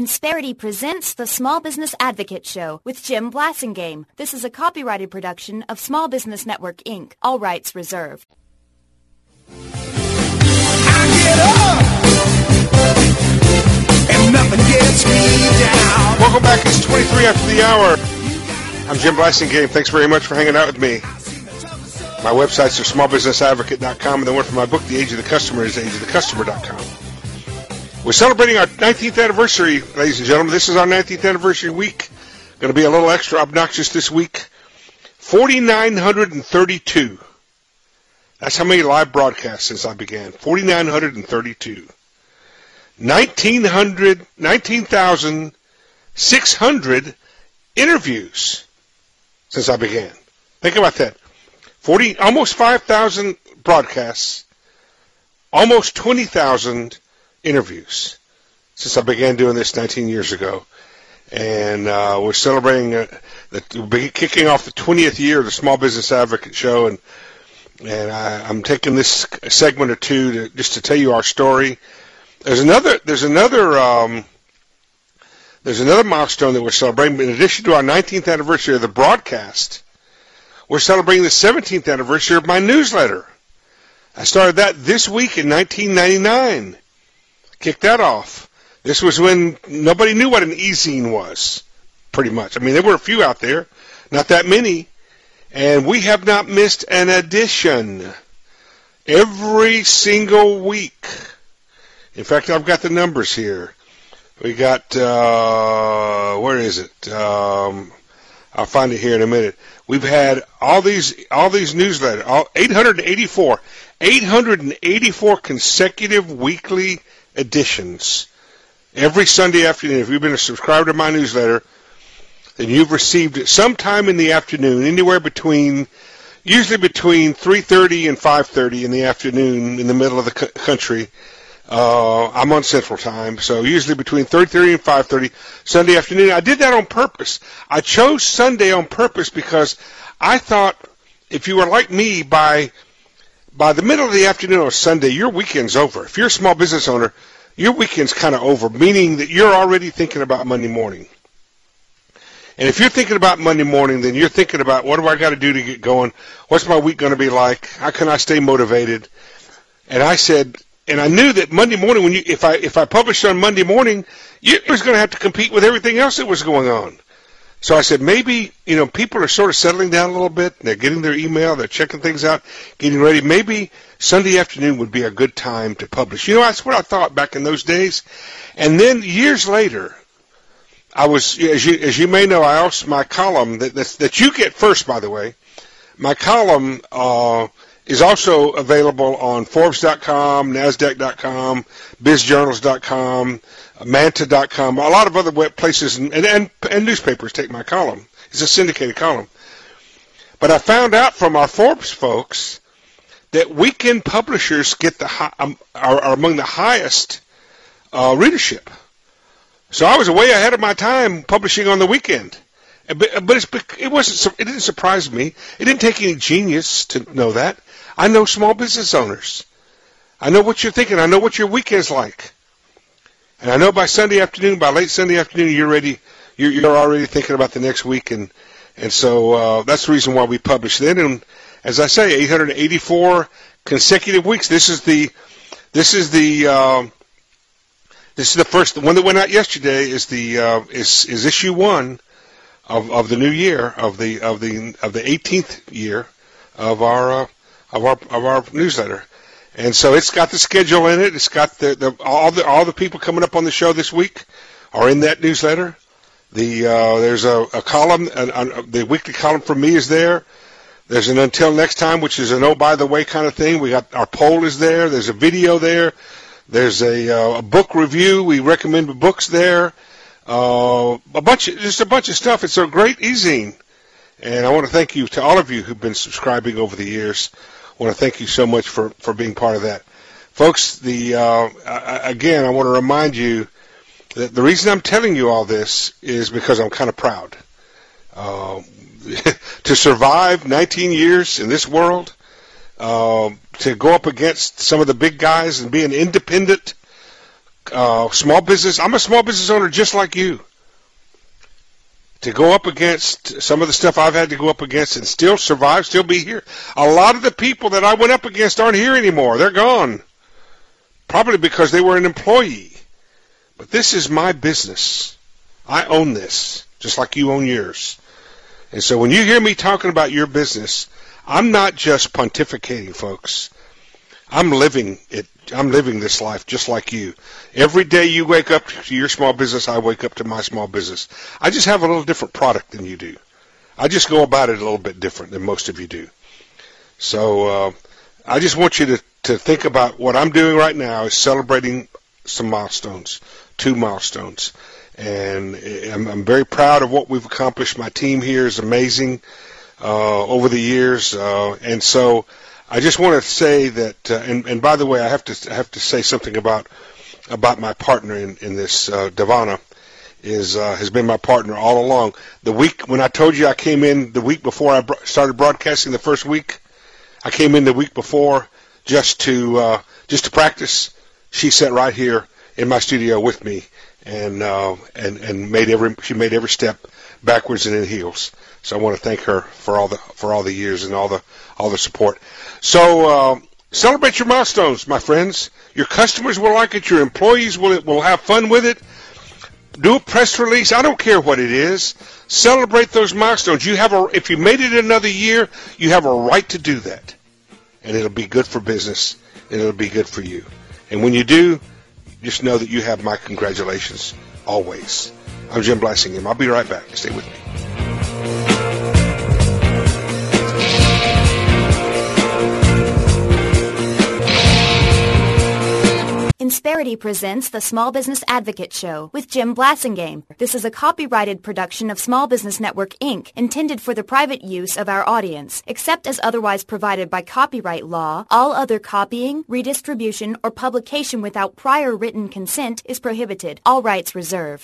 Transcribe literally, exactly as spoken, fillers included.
Insperity presents the Small Business Advocate Show with Jim Blasingame. This is a copyrighted production of Small Business Network, Incorporated. All rights reserved. I get up, and nothing gets me down. Welcome back. It's twenty-three after the hour. I'm Jim Blasingame. Thanks very much for hanging out with me. My websites are small business advocate dot com, and the one for my book, The Age of the Customer, is age of the customer dot com. We're celebrating our nineteenth anniversary, ladies and gentlemen. This is our nineteenth anniversary week. Going to be a little extra obnoxious this week. four thousand nine hundred thirty-two. That's how many live broadcasts since I began. four thousand nine hundred thirty-two. nineteen hundred, nineteen thousand six hundred interviews since I began. Think about that. forty, almost five thousand broadcasts, almost twenty thousand interviews since I began doing this nineteen years ago. And uh, we're celebrating, uh, the, we're kicking off the twentieth year of the Small Business Advocate Show, and and I, I'm taking this segment or two to, just to tell you our story. There's another, there's another, um, there's another milestone that we're celebrating. In addition to our nineteenth anniversary of the broadcast, we're celebrating the seventeenth anniversary of my newsletter. I started that this week in nineteen ninety-nine. Kicked that off. This was when nobody knew what an e-zine was, pretty much. I mean, there were a few out there, not that many, and we have not missed an edition every single week. In fact, I've got the numbers here. We got, uh, where is it? Um, I'll find it here in a minute. We've had all these, all these newsletters, all eight hundred eighty-four, eight hundred eighty-four consecutive weekly editions. Every Sunday afternoon, if you've been a subscriber to my newsletter, then you've received it sometime in the afternoon, anywhere between, usually between three thirty and five thirty in the afternoon in the middle of the c- country. Uh, I'm on Central Time, so usually between three thirty and five thirty Sunday afternoon. I did that on purpose. I chose Sunday on purpose because I thought if you were like me, by by the middle of the afternoon on Sunday, your weekend's over. If you're a small business owner, your weekend's kind of over, meaning that you're already thinking about Monday morning. And if you're thinking about Monday morning, then you're thinking about, what do I got to do to get going? What's my week going to be like? How can I stay motivated? And I said, and I knew that Monday morning, when you, if I if I published on Monday morning, you was going to have to compete with everything else that was going on. So I said, maybe, you know, people are sort of settling down a little bit. They're getting their email. They're checking things out, getting ready. Maybe Sunday afternoon would be a good time to publish. You know, that's what I thought back in those days. And then years later, I was, as you, as you may know, I also, my column, that, that, that you get first, by the way, my column uh, is also available on Forbes dot com, NASDAQ dot com, Biz Journals dot com, Manta dot com, a lot of other web places, and, and, and newspapers take my column. It's a syndicated column. But I found out from our Forbes folks that weekend publishers get the high, um, are, are among the highest uh, readership. So I was way ahead of my time publishing on the weekend. But, but it's, it wasn't. It didn't surprise me. It didn't take any genius to know that. I know small business owners. I know what you're thinking. I know what your weekend's like. And I know by Sunday afternoon, by late Sunday afternoon, you're ready. You're, you're already thinking about the next week, and and so uh, that's the reason why we publish then. And as I say, eight hundred eighty-four consecutive weeks. This is the this is the uh, this is the first. The one that went out yesterday is the uh, is is issue one of of the new year of the of the of the eighteenth year of our uh, of our of our newsletter. And so it's got the schedule in it. It's got the, the all the all the people coming up on the show this week are in that newsletter. The uh, there's a, a column, an, an, the weekly column from me is there. There's an Until Next Time, which is an oh by the way kind of thing. We got our poll is there. There's a video there. There's a, uh, a book review. We recommend books there. Uh, a bunch of, just a bunch of stuff. It's a great e-zine, and I want to thank you to all of you who've been subscribing over the years. I want to thank you so much for, for being part of that. Folks, the uh, I, again, I want to remind you that the reason I'm telling you all this is because I'm kind of proud. Uh, to survive nineteen years in this world, uh, to go up against some of the big guys and be an independent uh, small business. I'm a small business owner just like you. To go up against some of the stuff I've had to go up against and still survive, still be here. A lot of the people that I went up against aren't here anymore. They're gone. Probably because they were an employee. But this is my business. I own this, just like you own yours. And so when you hear me talking about your business, I'm not just pontificating, folks. I'm living it. I'm living this life just like you. Every day you wake up to your small business, I wake up to my small business. I just have a little different product than you do. I just go about it a little bit different than most of you do. So uh, I just want you to, to think about what I'm doing right now is celebrating some milestones, two milestones. And I'm, I'm very proud of what we've accomplished. My team here is amazing uh, over the years. Uh, and so I just want to say that, uh, and, and by the way, I have to I have to say something about about my partner in, in this. Uh, Devana is uh, has been my partner all along. The week when I told you I came in the week before I br- started broadcasting, the first week, I came in the week before just to uh, just to practice. She sat right here in my studio with me and uh, and and made every she made every step backwards and in heels. So I want to thank her for all the for all the years and all the all the support. So uh, celebrate your milestones, my friends. Your customers will like it. Your employees will will have fun with it. Do a press release. I don't care what it is. Celebrate those milestones. You have a if you made it another year, you have a right to do that, and it'll be good for business and it'll be good for you. And when you do, just know that you have my congratulations always. I'm Jim Blasingame. I'll be right back. Stay with me. Insperity presents the Small Business Advocate Show with Jim Blasingame. This is a copyrighted production of Small Business Network, Incorporated, intended for the private use of our audience. Except as otherwise provided by copyright law, all other copying, redistribution, or publication without prior written consent is prohibited. All rights reserved.